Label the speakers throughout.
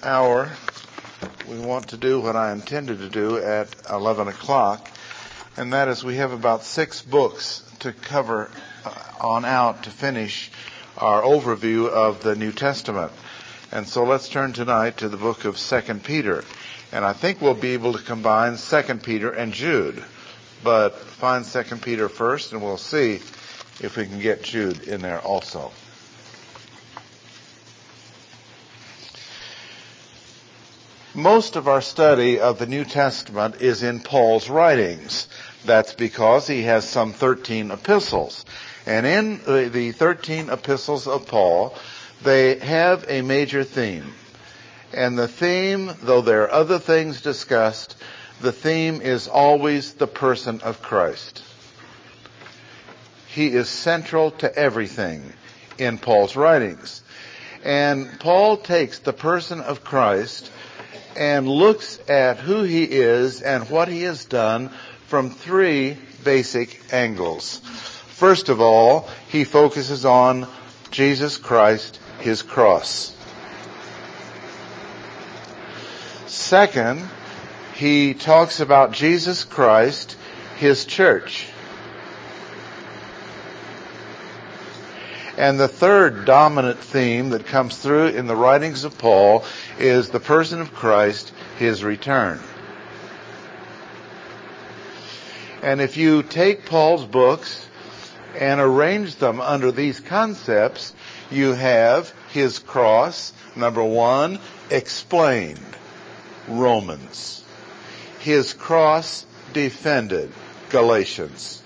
Speaker 1: hour, we want to do what I intended to do at 11 o'clock, and that is we have about 6 books to cover on out to finish our overview of the New Testament. And so let's turn tonight to the book of 2 Peter. And I think we'll be able to combine 2 Peter and Jude. But find 2 Peter first, and we'll see if we can get Jude in there also. Most of our study of the New Testament is in Paul's writings. That's because he has some 13 epistles. And in the 13 epistles of Paul, they have a major theme. And the theme, though there are other things discussed, the theme is always the person of Christ. He is central to everything in Paul's writings. And Paul takes the person of Christ and looks at who he is and what he has done from 3 basic angles. First of all, he focuses on Jesus Christ, his cross. Second, he talks about Jesus Christ, his church. And the third dominant theme that comes through in the writings of Paul is the person of Christ, his return. And if you take Paul's books and arrange them under these concepts, you have his cross, number 1, explained, Romans. His cross defended, Galatians.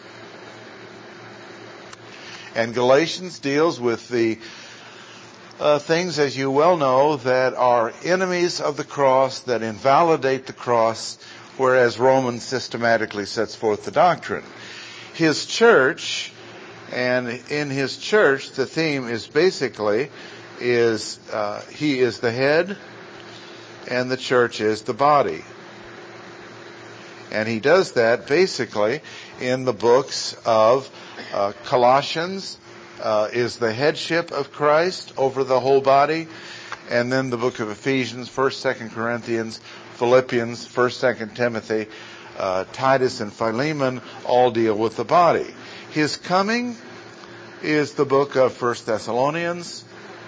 Speaker 1: And Galatians deals with the things, as you well know, that are enemies of the cross, that invalidate the cross, whereas Romans systematically sets forth the doctrine. His church, and in his church, the theme is basically he is the head, and the church is the body. And he does that basically in the books of Colossians is the headship of Christ over the whole body. And then the book of Ephesians, 1st, 2nd Corinthians, Philippians, 1st, 2nd Timothy, Titus and Philemon all deal with the body. His coming is the book of 1st Thessalonians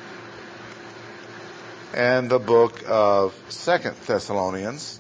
Speaker 1: and the book of 2nd Thessalonians.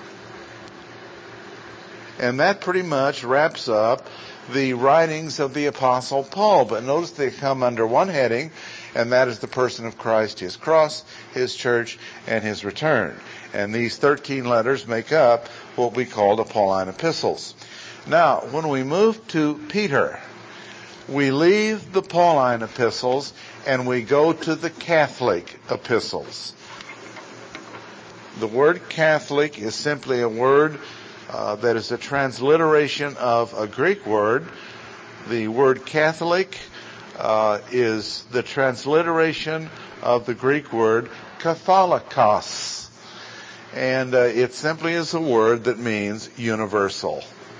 Speaker 1: And that pretty much wraps up the writings of the Apostle Paul. But notice they come under one heading, and that is the person of Christ, his cross, his church, and his return. And these 13 letters make up what we call the Pauline epistles. Now, when we move to Peter, we leave the Pauline epistles and we go to the Catholic epistles. The word Catholic is simply a word that is a transliteration of a Greek word. The word Catholic is the transliteration of the Greek word katholikos. And it simply is a word that means universal.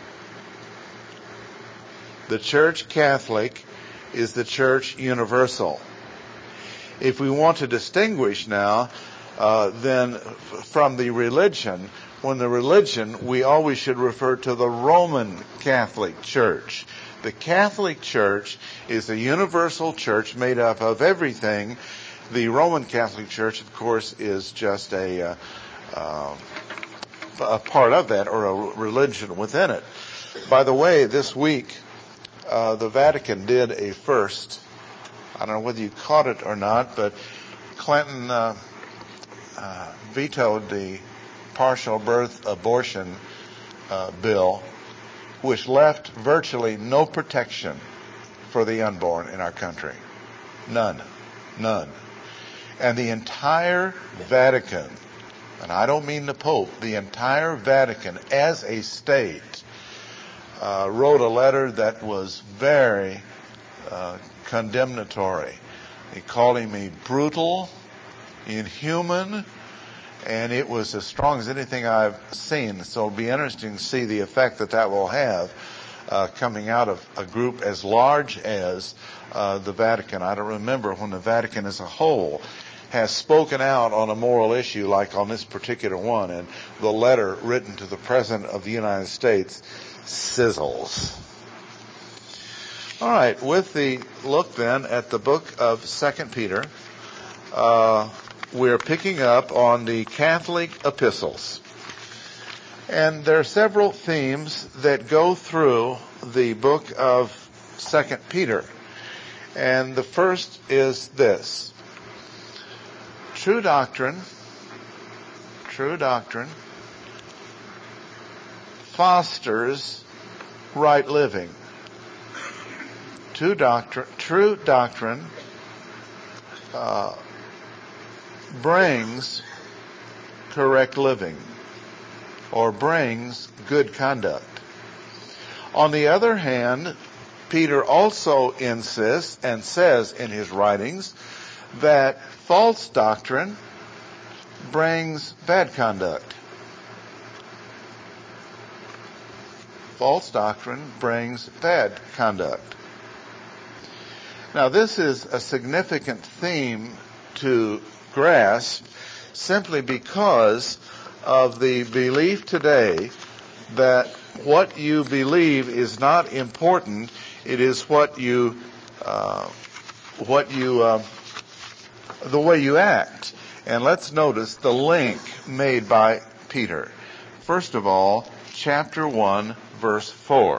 Speaker 1: The Church Catholic is the Church universal. If we want to distinguish now, then from the religion, when the religion, we always should refer to the Roman Catholic Church. The Catholic Church is a universal church made up of everything. The Roman Catholic Church, of course, is just a part of that, or a religion within it. By the way, this week, the Vatican did a first. I don't know whether you caught it or not, but Clinton vetoed the partial birth abortion bill, which left virtually no protection for the unborn in our country. None. And the entire Vatican, and I don't mean the Pope, the entire Vatican as a state wrote a letter that was very condemnatory. They called him brutal, inhuman, and it was as strong as anything I've seen. So it'll be interesting to see the effect that will have coming out of a group as large as the Vatican. I don't remember when the Vatican as a whole has spoken out on a moral issue like on this particular one, and the letter written to the President of the United States sizzles. All right, with the look then at the book of 2 Peter, we're picking up on the Catholic epistles. And there are several themes that go through the book of 2 Peter. And the first is this: true doctrine fosters right living. True doctrine brings correct living, or brings good conduct. On the other hand, Peter also insists and says in his writings that false doctrine brings bad conduct. False doctrine brings bad conduct. Now, this is a significant theme to grasp simply because of the belief today that what you believe is not important. It is the way you act. And let's notice the link made by Peter. First of all, chapter 1, verse 4.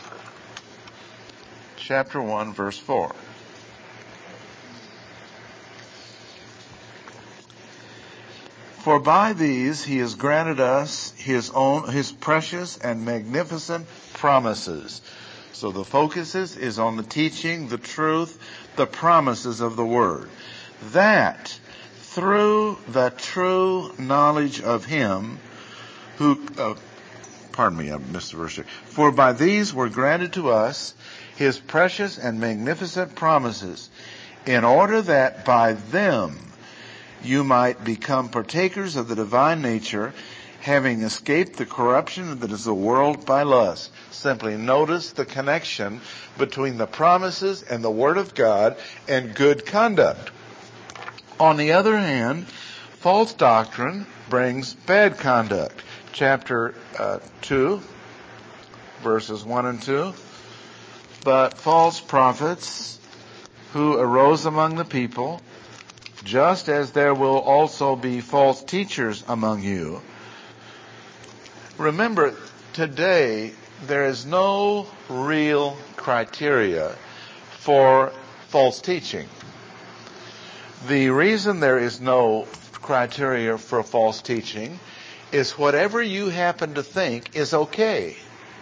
Speaker 1: Chapter 1, verse 4. For by these he has granted us his precious and magnificent promises. So the focus is on the teaching, the truth, the promises of the Word. That through the true knowledge of him who, pardon me, I missed the verse here. For by these were granted to us his precious and magnificent promises, in order that by them you might become partakers of the divine nature, having escaped the corruption that is the world by lust. Simply notice the connection between the promises and the Word of God and good conduct. On the other hand, false doctrine brings bad conduct. Chapter 2, verses 1 and 2. But false prophets who arose among the people, just as there will also be false teachers among you. Remember, today there is no real criteria for false teaching. The reason there is no criteria for false teaching is whatever you happen to think is okay.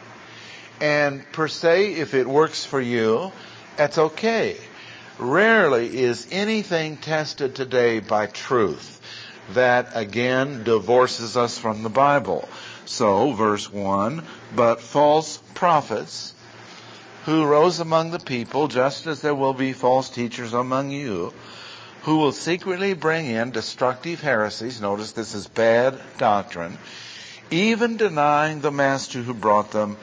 Speaker 1: And per se, if it works for you, that's okay. Rarely is anything tested today by truth. That, again, divorces us from the Bible. So, verse 1, but false prophets who rose among the people, just as there will be false teachers among you, who will secretly bring in destructive heresies. Notice this is bad doctrine, even denying the master who brought them,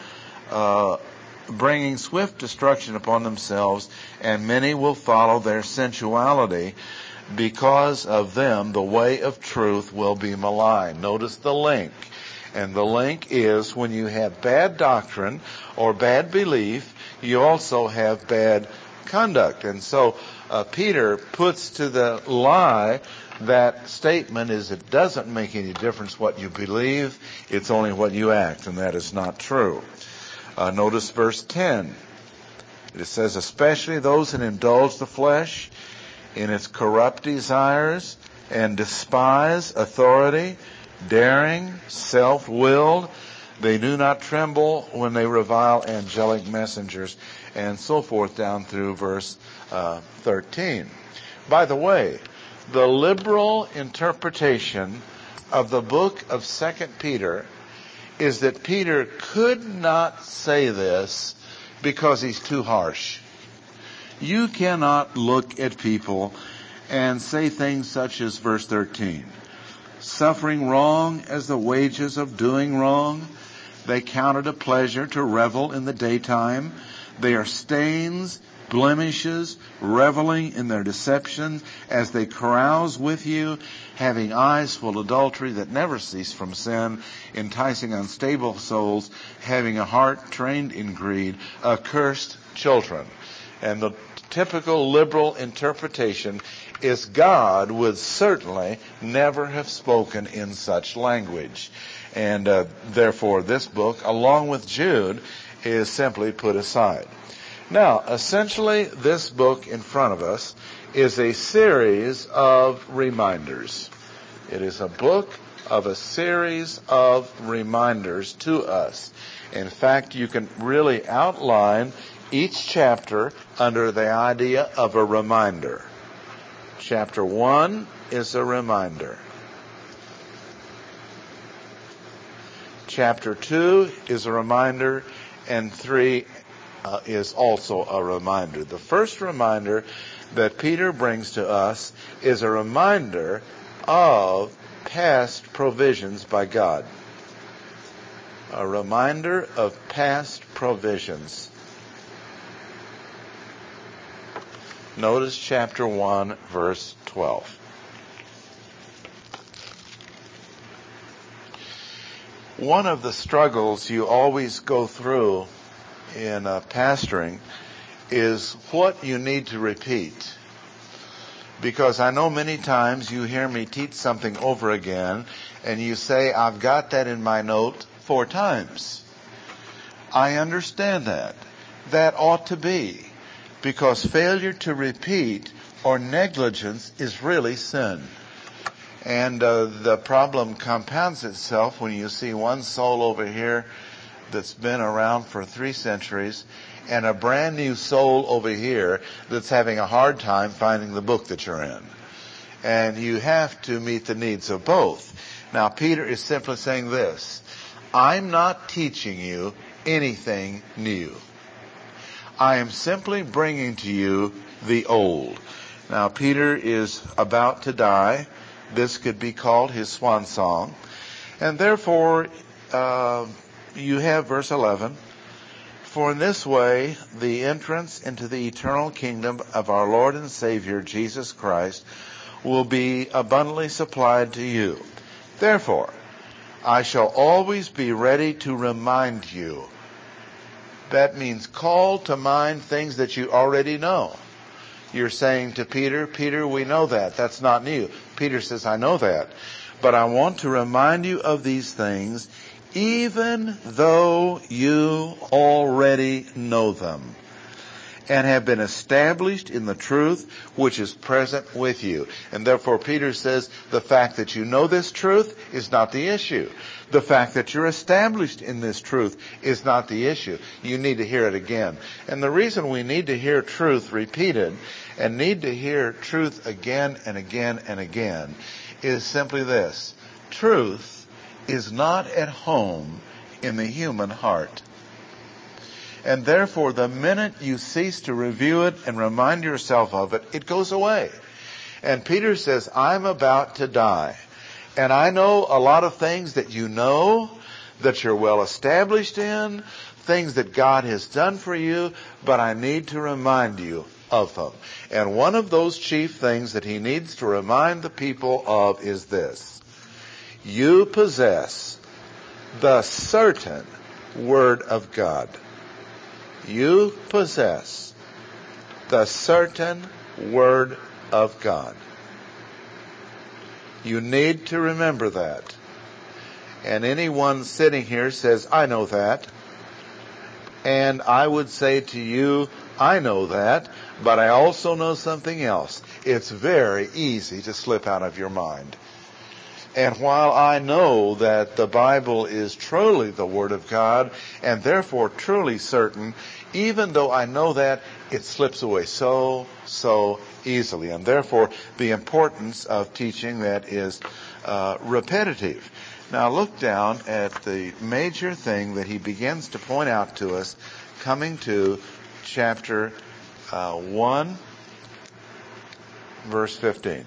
Speaker 1: bringing swift destruction upon themselves, and many will follow their sensuality. Because of them, the way of truth will be maligned. Notice the link. And the link is when you have bad doctrine or bad belief, you also have bad conduct. And so Peter puts to the lie that statement is it doesn't make any difference what you believe, it's only what you act, and that is not true. Notice verse 10. It says, especially those that indulge the flesh in its corrupt desires and despise authority, daring, self-willed, they do not tremble when they revile angelic messengers, and so forth down through verse 13. By the way, the liberal interpretation of the book of 2 Peter is that Peter could not say this because he's too harsh. You cannot look at people and say things such as verse 13. Suffering wrong as the wages of doing wrong, they count it a pleasure to revel in the daytime. They are stains blemishes, reveling in their deception, as they carouse with you, having eyes full of adultery that never cease from sin, enticing unstable souls, having a heart trained in greed, accursed children. And the typical liberal interpretation is God would certainly never have spoken in such language. And therefore this book, along with Jude, is simply put aside. Now, essentially, this book in front of us is a series of reminders. It is a book of a series of reminders to us. In fact, you can really outline each chapter under the idea of a reminder. Chapter 1 is a reminder. Chapter 2 is a reminder, and 3 is also a reminder. The first reminder that Peter brings to us is a reminder of past provisions by God. A reminder of past provisions. Notice chapter 1, verse 12. One of the struggles you always go through in pastoring is what you need to repeat. Because I know many times you hear me teach something over again and you say, I've got that in my note 4 times. I understand that. That ought to be. Because failure to repeat or negligence is really sin. And the problem compounds itself when you see one soul over here that's been around for 3 centuries and a brand new soul over here that's having a hard time finding the book that you're in. And you have to meet the needs of both. Now, Peter is simply saying this: I'm not teaching you anything new. I am simply bringing to you the old. Now, Peter is about to die. This could be called his swan song. And therefore, you have verse 11. For in this way, the entrance into the eternal kingdom of our Lord and Savior, Jesus Christ, will be abundantly supplied to you. Therefore, I shall always be ready to remind you. That means call to mind things that you already know. You're saying to Peter, Peter, we know that. That's not new. Peter says, I know that. But I want to remind you of these things, even though you already know them and have been established in the truth which is present with you. And therefore Peter says the fact that you know this truth is not the issue. The fact that you're established in this truth is not the issue. You need to hear it again. And the reason we need to hear truth repeated and need to hear truth again and again and again is simply this: truth is not at home in the human heart. And therefore, the minute you cease to review it and remind yourself of it, it goes away. And Peter says, I'm about to die. And I know a lot of things that you know, that you're well established in, things that God has done for you, but I need to remind you of them. And one of those chief things that he needs to remind the people of is this: you possess the certain Word of God. You possess the certain Word of God. You need to remember that. And anyone sitting here says, I know that. And I would say to you, I know that, but I also know something else. It's very easy to slip out of your mind. And while I know that the Bible is truly the Word of God, and therefore truly certain, even though I know that, it slips away so easily. And therefore, the importance of teaching that is repetitive. Now look down at the major thing that he begins to point out to us, coming to chapter 1, verse 15.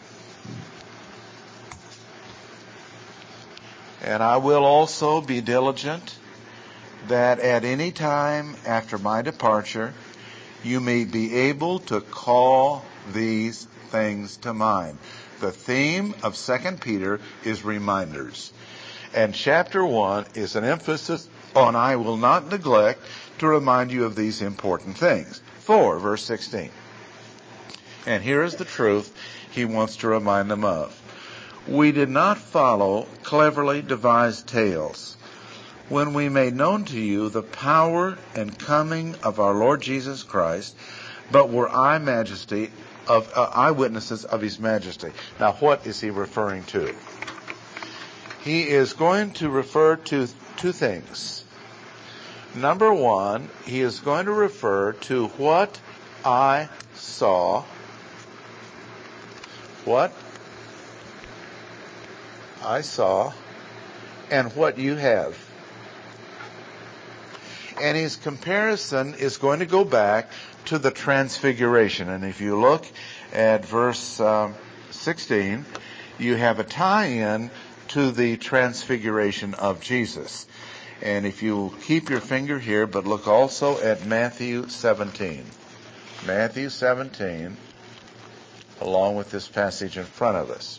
Speaker 1: And I will also be diligent that at any time after my departure you may be able to call these things to mind. The theme of 2 Peter is reminders. And chapter 1 is an emphasis on I will not neglect to remind you of these important things. 4, verse 16. And here is the truth he wants to remind them of. We did not follow cleverly devised tales when we made known to you the power and coming of our Lord Jesus Christ, but were eyewitnesses of his majesty. Now, what is he referring to? He is going to refer to two things. Number one, he is going to refer to what I saw, and what you have. And his comparison is going to go back to the transfiguration. And if you look at verse 16, you have a tie-in to the transfiguration of Jesus. And if you keep your finger here, but look also at Matthew 17. Matthew 17, along with this passage in front of us.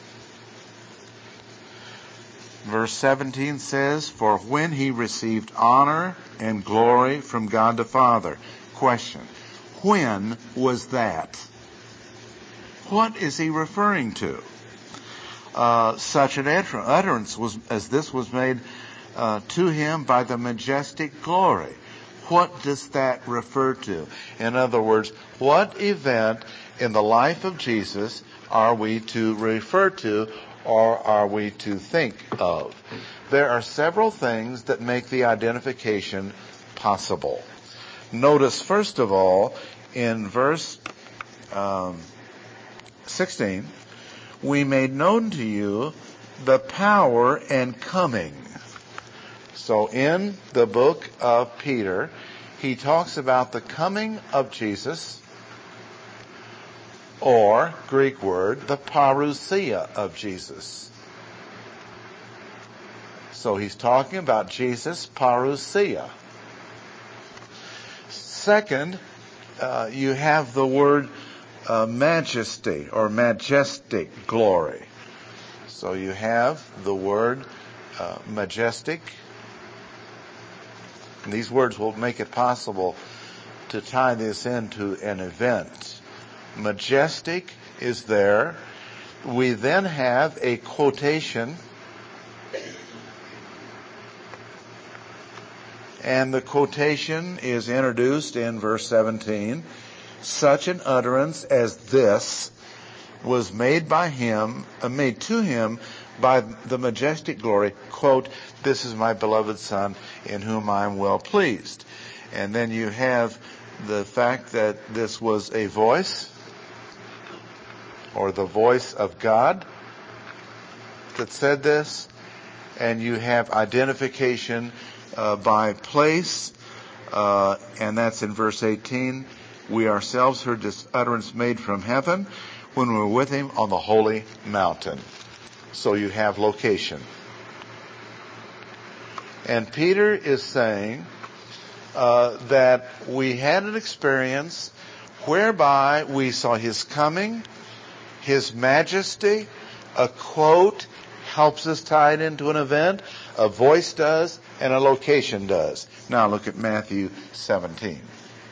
Speaker 1: Verse 17 says, for when he received honor and glory from God the Father. Question, when was that? What is he referring to? Such an utterance as this was made to him by the majestic glory. What does that refer to? In other words, what event in the life of Jesus are we to refer to, or are we to think of? There are several things that make the identification possible. Notice, first of all, in verse 16, we made known to you the power and coming. So in the book of Peter, he talks about the coming of Jesus, or, Greek word, the parousia of Jesus. So he's talking about Jesus' parousia. Second, you have the word majesty or majestic glory. So you have the word majestic. And these words will make it possible to tie this into an event. Majestic is there. We then have a quotation, and the quotation is introduced in verse 17. Such an utterance as this was made to him by the majestic glory, quote, this is my beloved Son in whom I am well pleased. And then you have the fact that this was a voice, or the voice of God that said this, and you have identification by place, and that's in verse 18. We ourselves heard this utterance made from heaven when we were with him on the holy mountain. So you have location. And Peter is saying that we had an experience whereby we saw his coming, his majesty. A quote helps us tie it into an event. A voice does, and a location does. Now look at Matthew 17.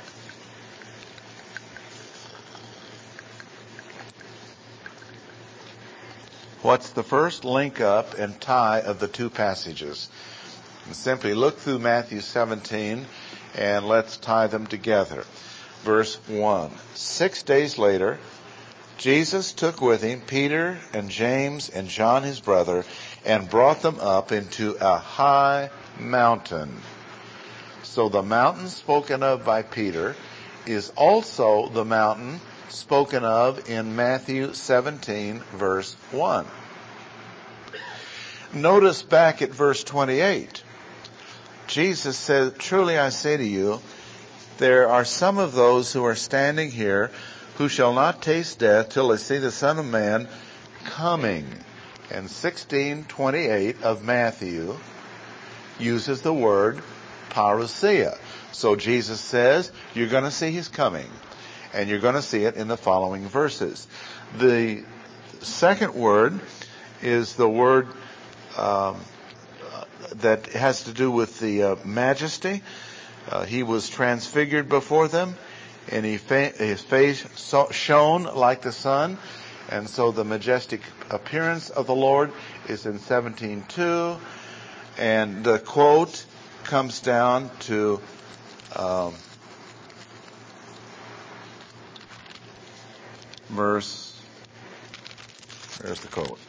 Speaker 1: What's the first link up and tie of the two passages? Simply look through Matthew 17 and let's tie them together. Verse 1. 6 days later, Jesus took with him Peter and James and John his brother and brought them up into a high mountain. So the mountain spoken of by Peter is also the mountain spoken of in Matthew 17 verse 1. Notice back at verse 28. Jesus said, truly I say to you, there are some of those who are standing here who shall not taste death till they see the Son of Man coming. And 16:28 of Matthew uses the word parousia. So Jesus says, you're going to see his coming. And you're going to see it in the following verses. The second word is the word that has to do with the majesty. He was transfigured before them, and his face shone like the sun. And so the majestic appearance of the Lord is in 17:2. And the quote comes down to verse, there's the quote,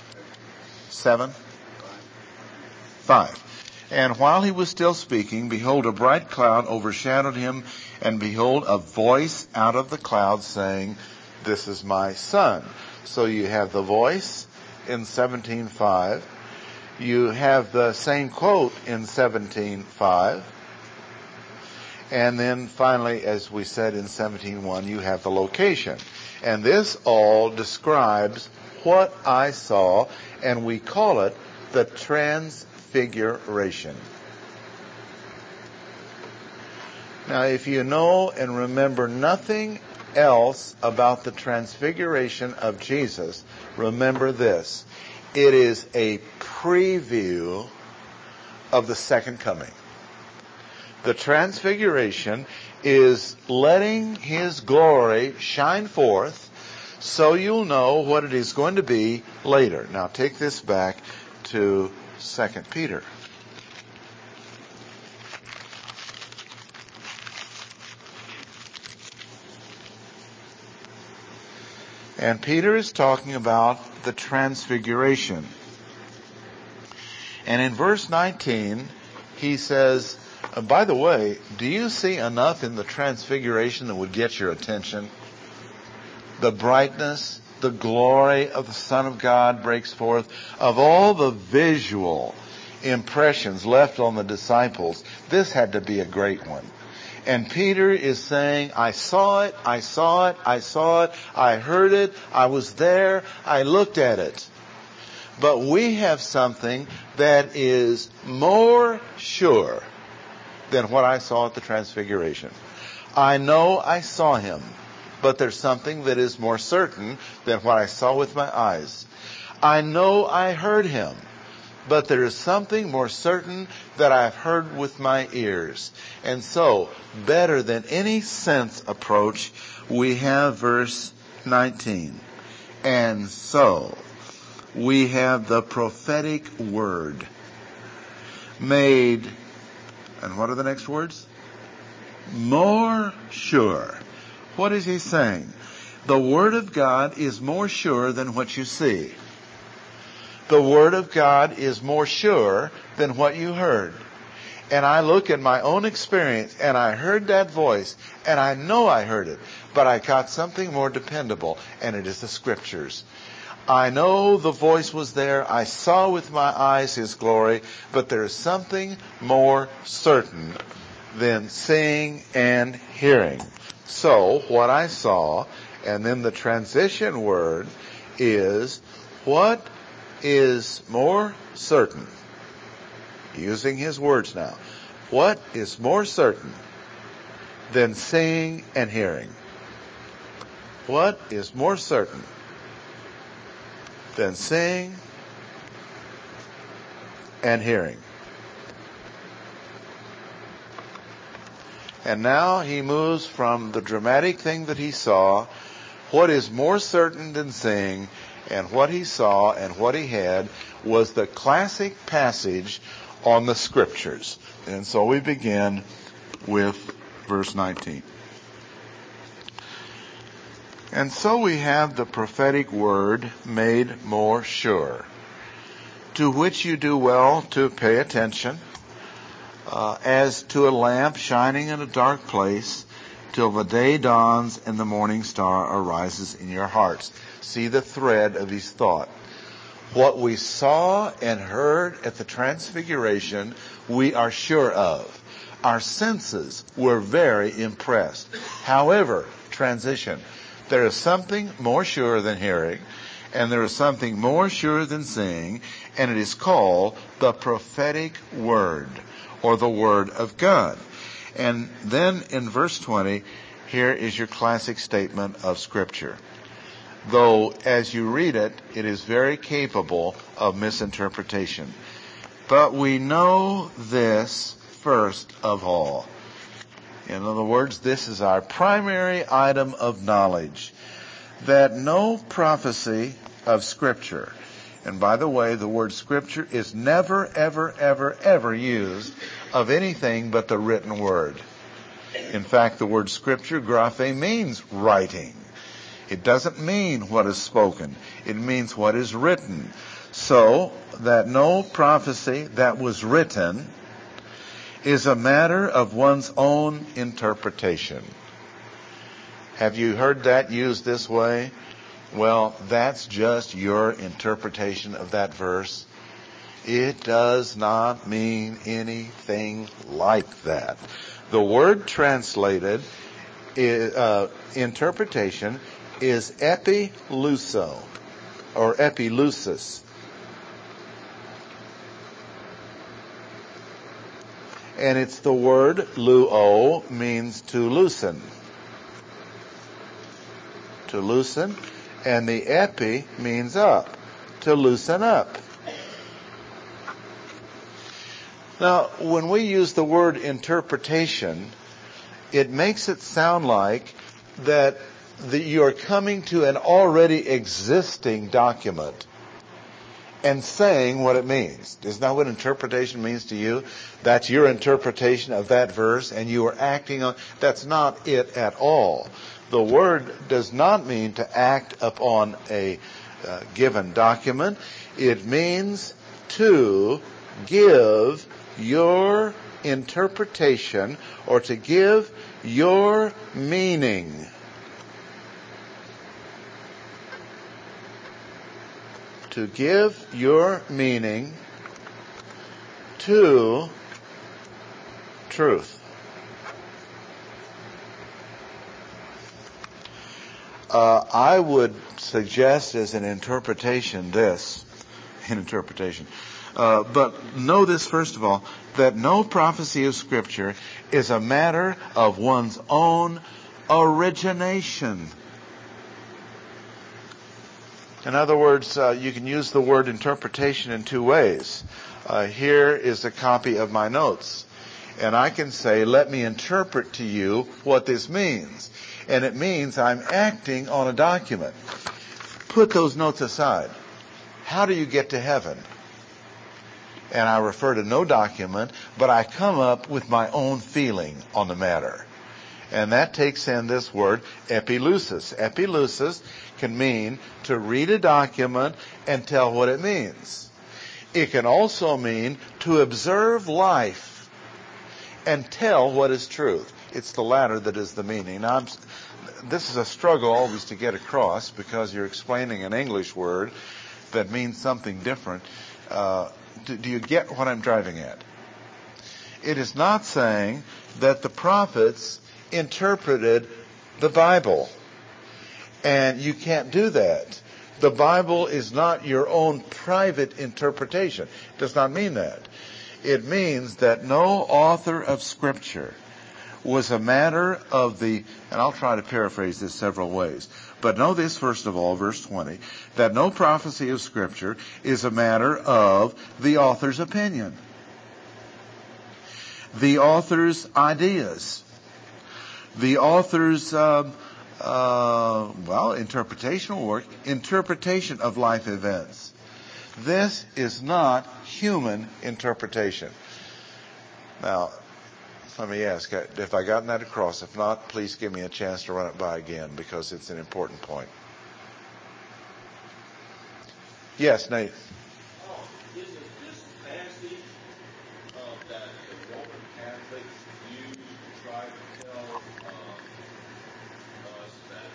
Speaker 1: 5. And while he was still speaking, behold, a bright cloud overshadowed him, and behold, a voice out of the cloud saying, this is my son. So you have the voice in 17:5. You have the same quote in 17:5. And then finally, as we said in 17:1, you have the location. And this all describes what I saw, and we call it the Transfiguration. Now, if you know and remember nothing else about the Transfiguration of Jesus, remember this. It is a preview of the second coming. The Transfiguration is letting his glory shine forth so you'll know what it is going to be later. Now take this back to 2 Peter. And Peter is talking about the Transfiguration. And in verse 19, he says, by the way, do you see enough in the Transfiguration that would get your attention? The brightness, the glory of the Son of God breaks forth. Of all the visual impressions left on the disciples, this had to be a great one. And Peter is saying, I saw it, I saw it, I saw it, I heard it, I was there, I looked at it. But we have something that is more sure than what I saw at the Transfiguration. I know I saw him, but there's something that is more certain than what I saw with my eyes. I know I heard him, but there is something more certain that I've heard with my ears. And so, better than any sense approach, we have verse 19. And so, we have the prophetic word made, and what are the next words? More sure. What is he saying? The Word of God is more sure than what you see. The Word of God is more sure than what you heard. And I look at my own experience, and I heard that voice, and I know I heard it, but I got something more dependable, and it is the Scriptures. I know the voice was there. I saw with my eyes his glory, but there is something more certain than seeing and hearing. So, what I saw, and then the transition word is, what is more certain? Using his words now. What is more certain than seeing and hearing? What is more certain than seeing and hearing? And now he moves from the dramatic thing that he saw, what is more certain than seeing, and what he saw and what he had was the classic passage on the Scriptures. And so we begin with verse 19. And so we have the prophetic word made more sure, to which you do well to pay attention, as to a lamp shining in a dark place, till the day dawns and the morning star arises in your hearts. See the thread of his thought. What we saw and heard at the Transfiguration, we are sure of. Our senses were very impressed. However, transition. There is something more sure than hearing, and there is something more sure than seeing, and it is called the prophetic word, or the Word of God. And then in verse 20, here is your classic statement of Scripture. Though as you read it, it is very capable of misinterpretation. But we know this first of all. In other words, this is our primary item of knowledge, that no prophecy of Scripture, and by the way, the word Scripture is never, ever, ever, ever used of anything but the written word. In fact, the word Scripture, graphe, means writing. It doesn't mean what is spoken. It means what is written. So, that no prophecy that was written is a matter of one's own interpretation. Have you heard that used this way? Well, that's just your interpretation of that verse. It does not mean anything like that. The word translated, interpretation, is epiluso, or epilusis. And it's the word luo, means to loosen. To loosen. And the epi means up. To loosen up. Now, when we use the word interpretation, it makes it sound like that you're coming to an already existing document and saying what it means. Isn't that what interpretation means to you? That's your interpretation of that verse, and you are acting on. That's not it at all. The word does not mean to act upon a given document. It means to give your interpretation, or to give your meaning. To give your meaning to truth. I would suggest as an interpretation this, but know this first of all, that no prophecy of Scripture is a matter of one's own origination. In other words, you can use the word interpretation in two ways. Here is a copy of my notes. And I can say, let me interpret to you what this means. And it means I'm acting on a document. Put those notes aside. How do you get to heaven? And I refer to no document, but I come up with my own feeling on the matter. And that takes in this word, epilusis. Epilusis can mean to read a document and tell what it means. It can also mean to observe life and tell what is truth. It's the latter that is the meaning. Now, this is a struggle always to get across, because you're explaining an English word that means something different. Do you get what I'm driving at? It is not saying that the prophets interpreted the Bible. And you can't do that. The Bible is not your own private interpretation. It does not mean that. It means that no author of Scripture was a matter of the, and I'll try to paraphrase this several ways, but know this first of all, verse 20, that no prophecy of Scripture is a matter of the author's opinion, the author's ideas, the author's interpretational work, interpretation of life events. This is not human interpretation. Now, let me ask, if I gotten that across? If not, please give me a chance to run it by again, because it's an important point. Yes, Nate.
Speaker 2: Isn't this passage that the Roman Catholics use to try to tell us that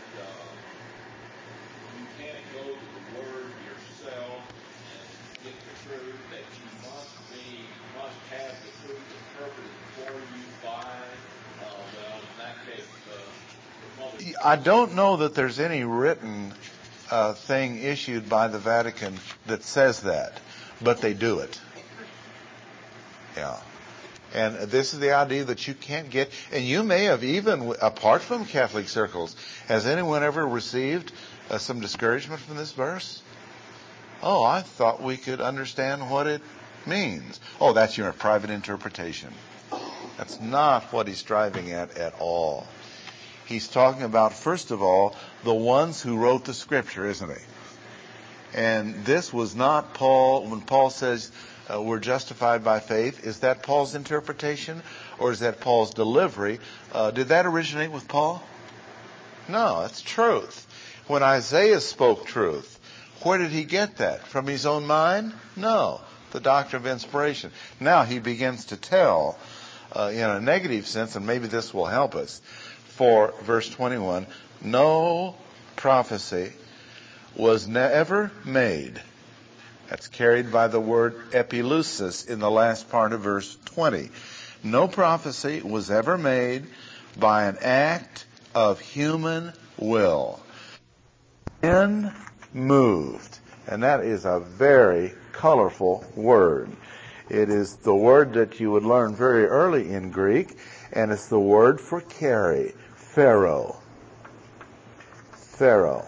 Speaker 2: you can't go to the Word yourself and get the truth, that you must have the truth interpreted for you by, in that case, the Mother?
Speaker 1: I don't know that there's any written thing issued by the Vatican that says that, but they do it. Yeah. And this is the idea that you can't get, and you may have even, apart from Catholic circles, has anyone ever received some discouragement from this verse? Oh, I thought we could understand what it means. Oh, that's your private interpretation. That's not what he's driving at all. He's talking about, first of all, the ones who wrote the Scripture, isn't he? And this was not Paul, when Paul says we're justified by faith, is that Paul's interpretation or is that Paul's delivery? Did that originate with Paul? No, it's truth. When Isaiah spoke truth, where did he get that? From his own mind? No, the doctrine of inspiration. Now he begins to tell in a negative sense, and maybe this will help us, for verse 21, no prophecy was never made. That's carried by the word epilusis in the last part of verse 20. No prophecy was ever made by an act of human will. Men moved. And that is a very colorful word. It is the word that you would learn very early in Greek, and it's the word for carry. Pharaoh. Pharaoh.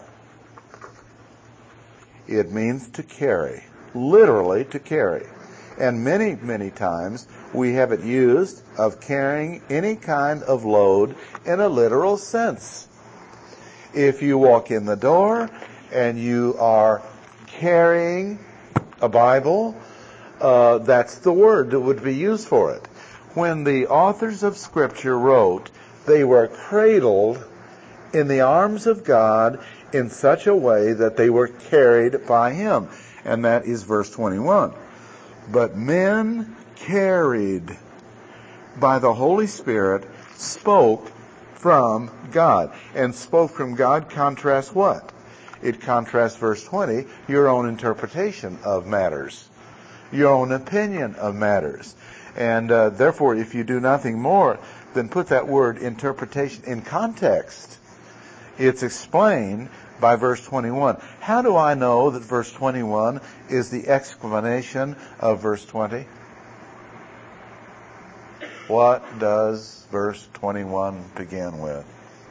Speaker 1: It means to carry, literally to carry. And many, many times we have it used of carrying any kind of load in a literal sense. If you walk in the door and you are carrying a Bible, that's the word that would be used for it. When the authors of Scripture wrote, they were cradled in the arms of God in such a way that they were carried by Him. And that is verse 21. But men carried by the Holy Spirit spoke from God. And spoke from God contrasts what? It contrasts verse 20, your own interpretation of matters, your own opinion of matters. And therefore, if you do nothing more than put that word interpretation in context, it's explained by verse 21. How do I know that verse 21 is the explanation of verse 20? What does verse 21 begin with?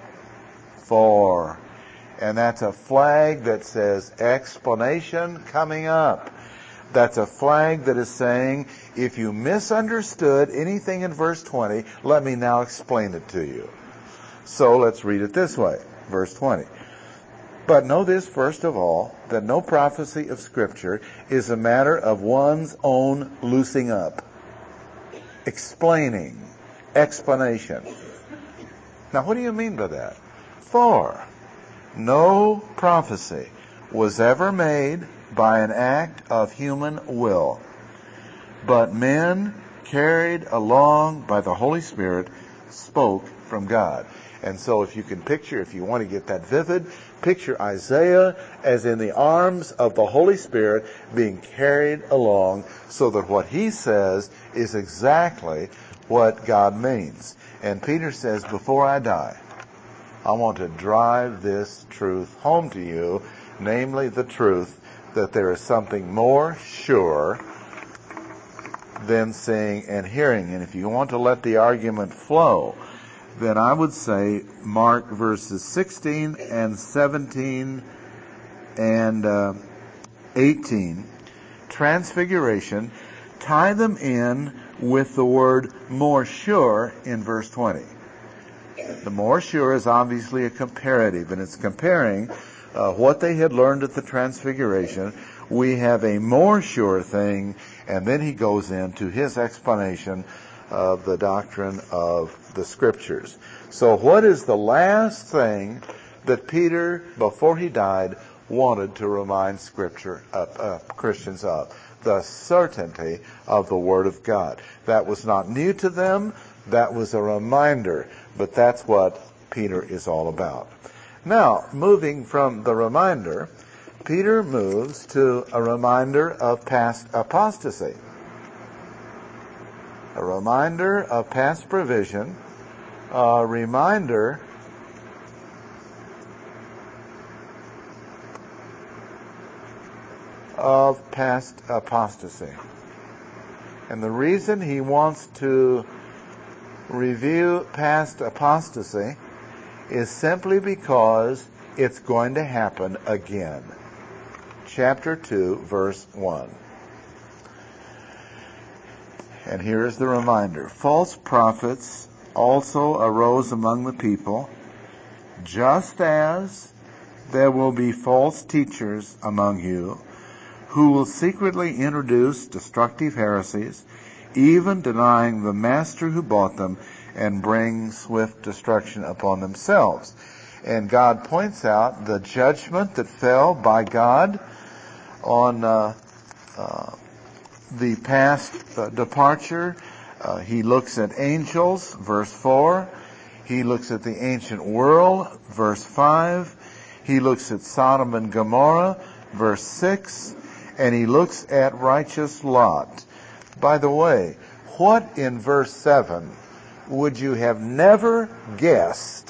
Speaker 1: For. And that's a flag that says explanation coming up. That's a flag that is saying, if you misunderstood anything in verse 20, let me now explain it to you. So let's read it this way. Verse 20. But know this, first of all, that no prophecy of Scripture is a matter of one's own loosing up, explaining, explanation. Now, what do you mean by that? For no prophecy was ever made by an act of human will, but men carried along by the Holy Spirit spoke from God. And so if you can picture, if you want to get that vivid, picture Isaiah as in the arms of the Holy Spirit being carried along so that what he says is exactly what God means. And Peter says, before I die, I want to drive this truth home to you, namely the truth that there is something more sure than seeing and hearing. And if you want to let the argument flow, then I would say mark verses 16 and 17 and 18, transfiguration, tie them in with the word more sure in verse 20. The more sure is obviously a comparative, and it's comparing what they had learned at the transfiguration. We have a more sure thing, and then he goes into his explanation of the doctrine of the Scriptures. So what is the last thing that Peter, before he died, wanted to remind Christians of? The certainty of the Word of God. That was not new to them. That was a reminder. But that's what Peter is all about. Now, moving from the reminder, Peter moves to a reminder of past apostasy. A reminder of past provision, a reminder of past apostasy. And the reason he wants to review past apostasy is simply because it's going to happen again. Chapter 2, verse 1. And here is the reminder. False prophets also arose among the people, just as there will be false teachers among you, who will secretly introduce destructive heresies, even denying the master who bought them, and bring swift destruction upon themselves. And God points out the judgment that fell by God on the past departure. He looks at angels, verse 4. He looks at the ancient world, verse 5. He looks at Sodom and Gomorrah, verse 6. And he looks at righteous Lot. By the way, what in verse 7 would you have never guessed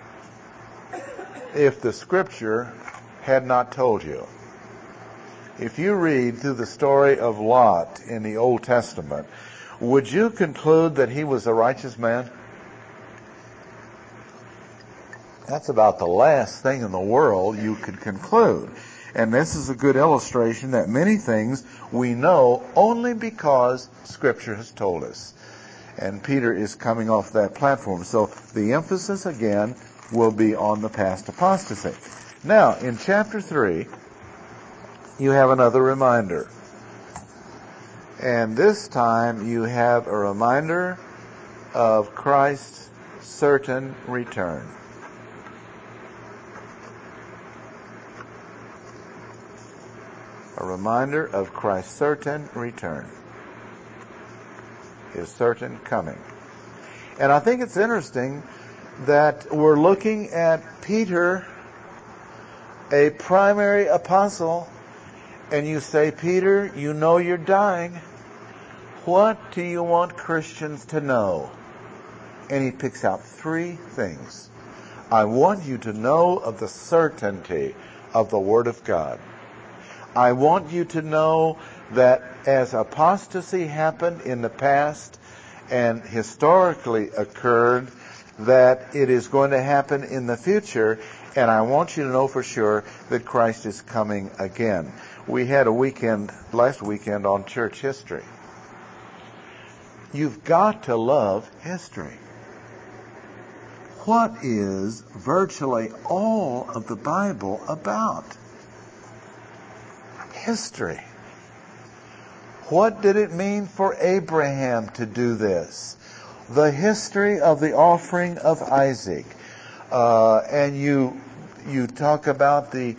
Speaker 1: if the Scripture had not told you? If you read through the story of Lot in the Old Testament, would you conclude that he was a righteous man? That's about the last thing in the world you could conclude. And this is a good illustration that many things we know only because Scripture has told us. And Peter is coming off that platform. So the emphasis again will be on the past apostasy. Now, in chapter 3, you have another reminder. And this time you have a reminder of Christ's certain return. A reminder of Christ's certain return. His certain coming. And I think it's interesting that we're looking at Peter, a primary apostle, and you say, Peter, you know you're dying. What do you want Christians to know? And he picks out 3 things. I want you to know of the certainty of the Word of God. I want you to know that as apostasy happened in the past and historically occurred, that it is going to happen in the future, and I want you to know for sure that Christ is coming again. We had a weekend, last weekend, on church history. You've got to love history. What is virtually all of the Bible about? History. What did it mean for Abraham to do this? The history of the offering of Isaac. And you talk about the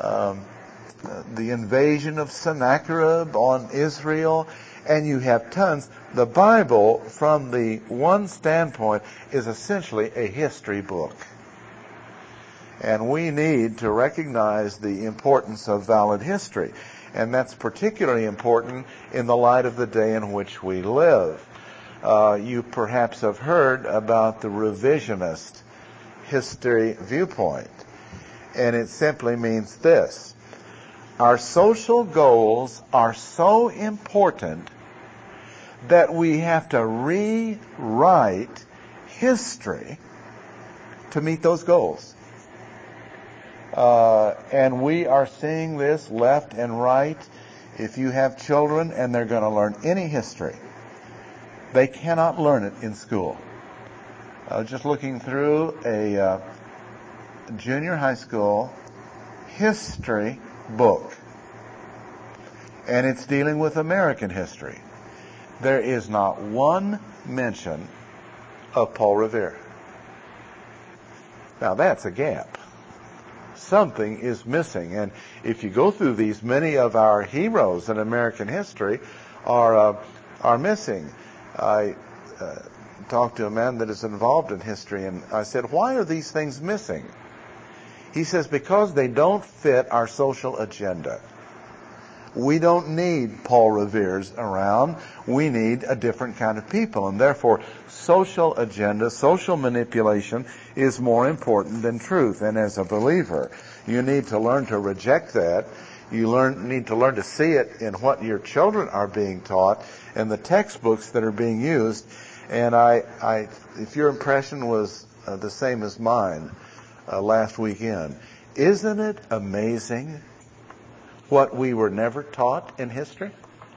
Speaker 1: invasion of Sennacherib on Israel, and you have tons. The Bible, from the one standpoint, is essentially a history book. And we need to recognize the importance of valid history. And that's particularly important in the light of the day in which we live. You perhaps have heard about the revisionist history viewpoint. And it simply means this. Our social goals are so important that we have to rewrite history to meet those goals. And we are seeing this left and right. If you have children and they're going to learn any history, they cannot learn it in school. Just looking through a junior high school history book, and it's dealing with American history. There is not one mention of Paul Revere. Now that's a gap. Something is missing. And if you go through these, many of our heroes in American history are missing. I talked to a man that is involved in history, and I said, why are these things missing? He says, because they don't fit our social agenda. We don't need Paul Revere's around. We need a different kind of people. And therefore, social agenda, social manipulation is more important than truth. And as a believer, you need to learn to reject that. You need to learn to see it in what your children are being taught and the textbooks that are being used. And if your impression was the same as mine last weekend, isn't it amazing what we were never taught in history?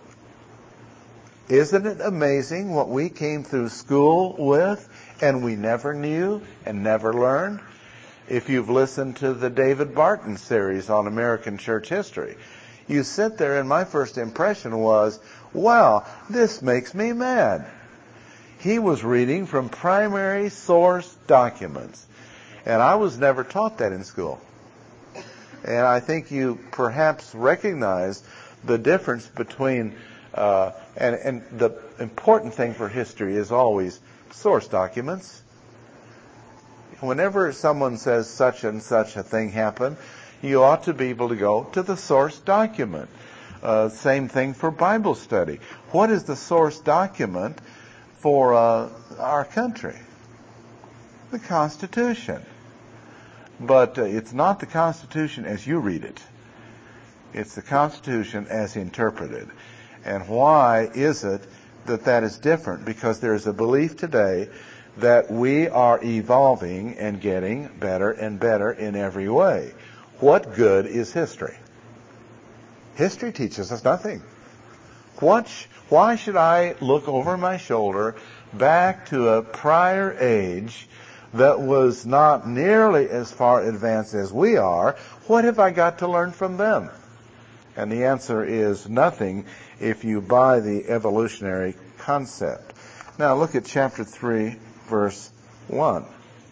Speaker 1: Isn't it amazing what we came through school with and we never knew and never learned? If you've listened to the David Barton series on American church history, you sit there and my first impression was, wow, this makes me mad. He was reading from primary source documents, and I was never taught that in school. And I think you perhaps recognize the difference between, and the important thing for history is always source documents. Whenever someone says such and such a thing happened, you ought to be able to go to the source document. Same thing for Bible study. What is the source document for our country? The Constitution. But it's not the Constitution as you read it. It's the Constitution as interpreted. And why is it that is different? Because there is a belief today that we are evolving and getting better and better in every way. What good is history? History teaches us nothing. Why should I look over my shoulder back to a prior age that was not nearly as far advanced as we are? What have I got to learn from them? And the answer is nothing if you buy the evolutionary concept. Now look at chapter 3, verse 1.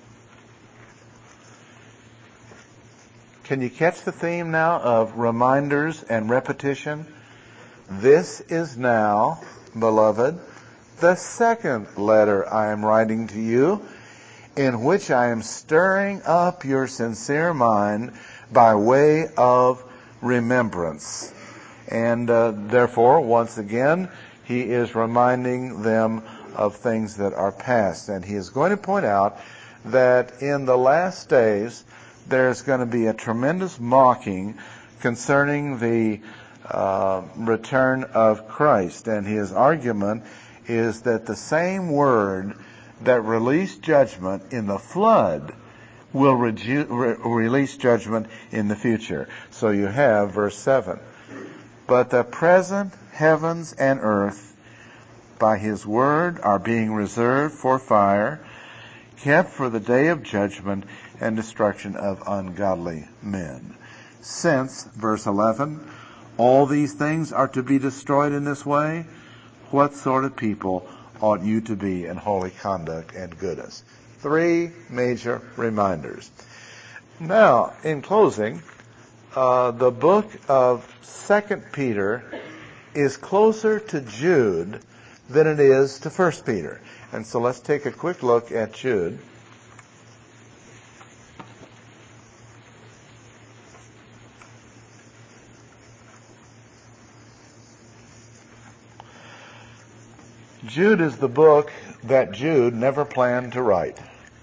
Speaker 1: Can you catch the theme now of reminders and repetition? This is now, beloved, the second letter I am writing to you, in which I am stirring up your sincere mind by way of remembrance. And therefore, once again, he is reminding them of things that are past. And he is going to point out that in the last days, there's going to be a tremendous mocking concerning the return of Christ. And his argument is that the same word that released judgment in the flood will release judgment in the future. So you have verse 7. But the present heavens and earth by his word are being reserved for fire, kept for the day of judgment and destruction of ungodly men. Since, verse 11, all these things are to be destroyed in this way, what sort of people ought you to be in holy conduct and goodness? 3 major reminders. Now, in closing, the book of 2 Peter is closer to Jude than it is to 1 Peter. And so let's take a quick look at Jude. Jude is the book that Jude never planned to write.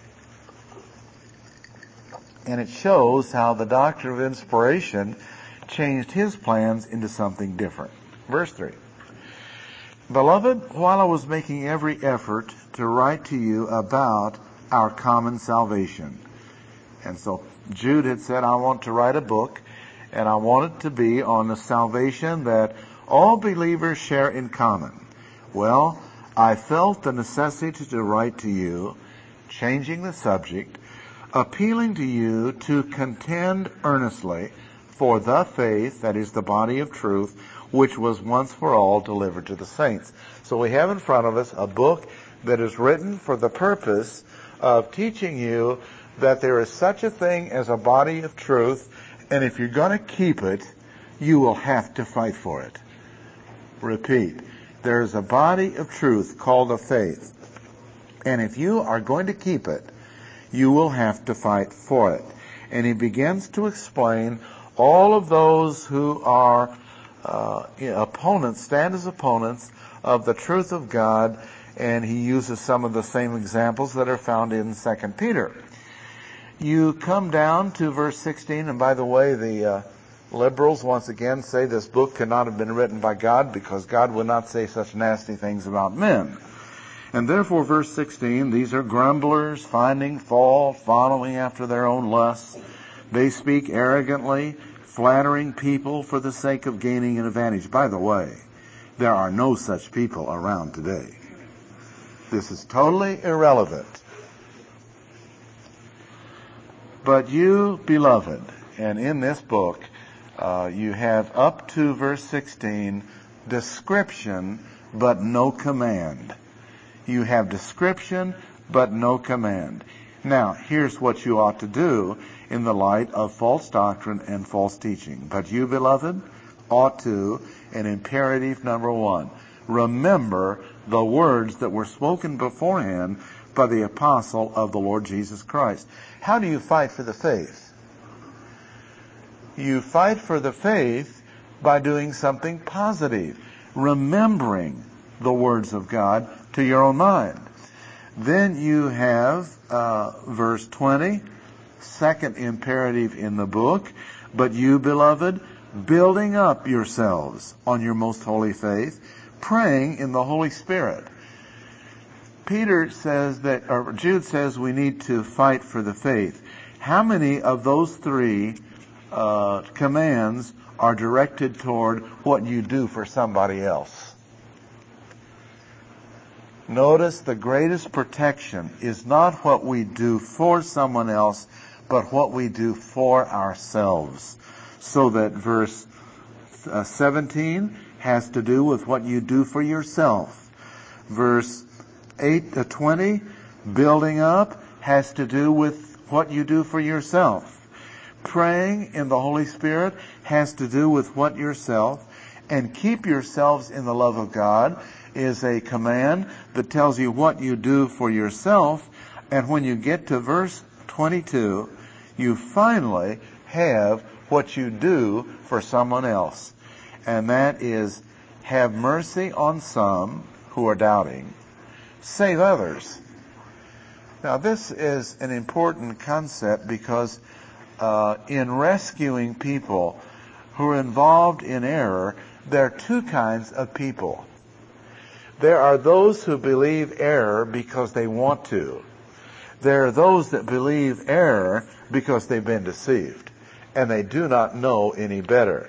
Speaker 1: And it shows how the doctrine of inspiration changed his plans into something different. Verse 3. Beloved, while I was making every effort to write to you about our common salvation. And so Jude had said, I want to write a book, and I want it to be on the salvation that all believers share in common. Well, I felt the necessity to write to you, changing the subject, appealing to you to contend earnestly for the faith, that is the body of truth, which was once for all delivered to the saints. So we have in front of us a book that is written for the purpose of teaching you that there is such a thing as a body of truth, and if you're going to keep it, you will have to fight for it. Repeat. There is a body of truth called a faith, and if you are going to keep it, you will have to fight for it. And he begins to explain all of those who are opponents, stand as opponents of the truth of God, and he uses some of the same examples that are found in 2 Peter. You come down to verse 16, and by the way, the Liberals once again say this book could not have been written by God because God would not say such nasty things about men. And therefore, verse 16, these are grumblers, finding fault, following after their own lusts. They speak arrogantly, flattering people for the sake of gaining an advantage. By the way, there are no such people around today. This is totally irrelevant. But you, beloved, and in this book, you have up to verse 16, description, but no command. You have description, but no command. Now, here's what you ought to do in the light of false doctrine and false teaching. But you, beloved, ought to, in imperative number 1, remember the words that were spoken beforehand by the apostle of the Lord Jesus Christ. How do you fight for the faith? You fight for the faith by doing something positive, remembering the words of God to your own mind. Then you have verse 20, second imperative in the book. But you, beloved, building up yourselves on your most holy faith, praying in the Holy Spirit. Peter says that, or Jude says we need to fight for the faith. How many of those three commands are directed toward what you do for somebody else? Notice the greatest protection is not what we do for someone else, but what we do for ourselves. So that verse 17 has to do with what you do for yourself. Verse 20, building up, has to do with what you do for yourself. Praying in the Holy Spirit has to do with what yourself. And keep yourselves in the love of God is a command that tells you what you do for yourself. And when you get to verse 22, you finally have what you do for someone else. And that is, have mercy on some who are doubting, save others. Now this is an important concept because in rescuing people who are involved in error, there are two kinds of people. There are those who believe error because they want to. There are those that believe error because they've been deceived and they do not know any better.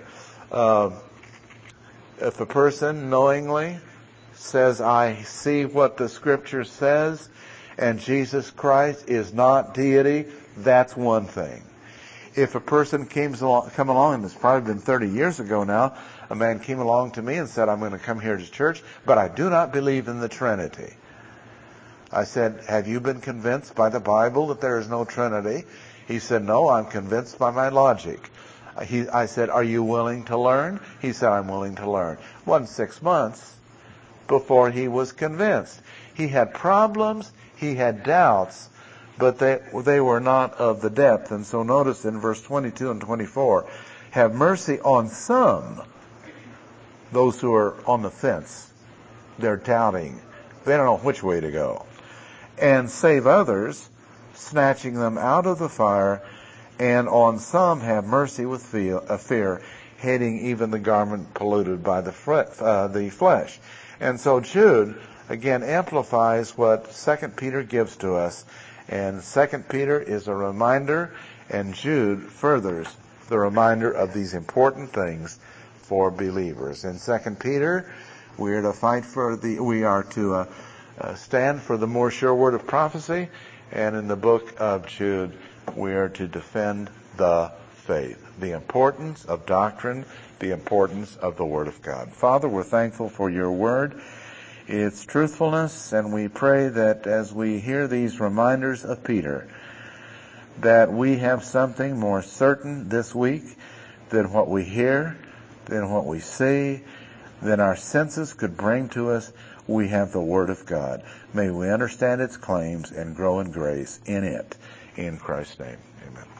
Speaker 1: If a person knowingly says, I see what the Scripture says, and Jesus Christ is not deity, that's one thing. If a person come along, and it's probably been 30 years ago now, a man came along to me and said, I'm going to come here to church, but I do not believe in the Trinity. I said, have you been convinced by the Bible that there is no Trinity? He said, no, I'm convinced by my logic. I said, are you willing to learn? He said, I'm willing to learn. It wasn't 6 months before he was convinced. He had problems, he had doubts, but they were not of the depth. And so notice in verse 22 and 24, have mercy on some, those who are on the fence. They're doubting. They don't know which way to go. And save others, snatching them out of the fire. And on some have mercy with fear, hating even the garment polluted by the flesh. And so Jude, again, amplifies what 2 Peter gives to us. And 2 Peter is a reminder, and Jude furthers the reminder of these important things for believers. In 2 Peter, we are to stand for the more sure word of prophecy, and in the book of Jude, we are to defend the faith, the importance of doctrine, the importance of the Word of God. Father, we're thankful for your Word, its truthfulness, and we pray that as we hear these reminders of Peter, that we have something more certain this week than what we hear, than what we see, than our senses could bring to us. We have the Word of God. May we understand its claims and grow in grace in it. In Christ's name, amen.